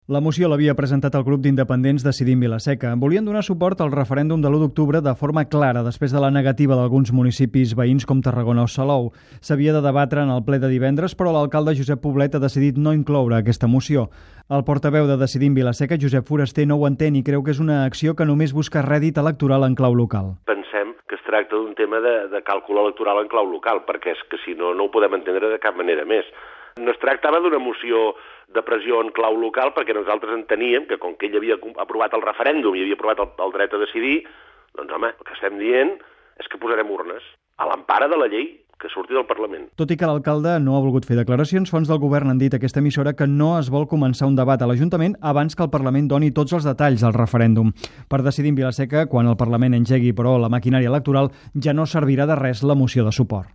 La moció l'havia presentat el grup d'independents Decidim Vila-seca. Volien donar suport al referèndum de l'1 d'octubre de forma clara després de la negativa d'alguns municipis veïns com Tarragona o Salou. S'havia de debatre en el ple de divendres, però l'alcalde Josep Poblet ha decidit no incloure aquesta moció. El portaveu de Decidim Vila-seca, Josep Foraster, no ho entén i creu que és una acció que només busca rèdit electoral en clau local. Pensem que es tracta d'un tema de càlcul electoral en clau local, perquè és que si no, no ho podem entendre de cap manera més. No es tractava d'una moció de pressió en clau local, perquè nosaltres enteníem que com que ell havia aprovat el referèndum i havia aprovat el dret a decidir, doncs home, el que estem dient és que posarem urnes a l'empara de la llei que surti del Parlament. Tot i que l'alcalde no ha volgut fer declaracions, fonts del govern han dit a aquesta emissora que no es vol començar un debat a l'Ajuntament abans que el Parlament doni tots els detalls del referèndum. Per Decidim Vila-seca, quan el Parlament engegui, però, la maquinària electoral, ja no servirà de res la moció de suport.